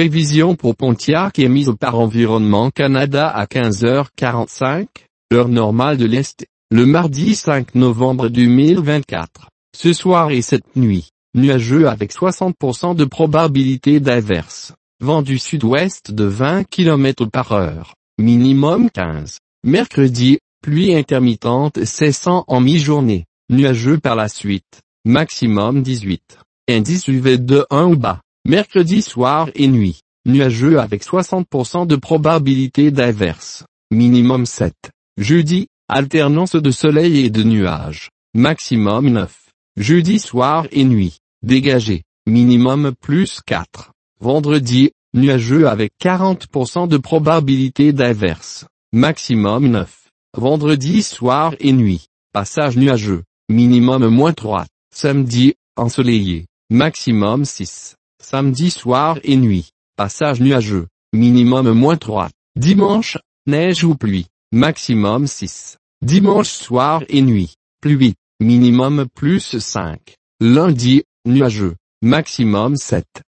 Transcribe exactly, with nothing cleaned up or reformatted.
Prévision pour Pontiac émise par Environnement Canada à quinze heures quarante-cinq, heure normale de l'Est, le mardi cinq novembre deux mille vingt-quatre. Ce soir et cette nuit, nuageux avec soixante pour cent de probabilité d'averse. Vent du sud-ouest de vingt kilomètres par heure, minimum quinze. Mercredi, pluie intermittente cessant en mi-journée, nuageux par la suite, maximum dix-huit. Indice U V de un ou bas. Mercredi soir et nuit, nuageux avec soixante pour cent de probabilité d'averse, minimum sept. Jeudi, alternance de soleil et de nuages, maximum neuf. Jeudi soir et nuit, dégagé, minimum plus quatre. Vendredi, nuageux avec quarante pour cent de probabilité d'averse, maximum neuf. Vendredi soir et nuit, passage nuageux, minimum moins trois. Samedi, ensoleillé, maximum six. Samedi soir et nuit, passage nuageux, minimum moins trois. Dimanche, neige ou pluie, maximum six. Dimanche soir et nuit, pluie, minimum plus cinq. Lundi, nuageux, maximum sept.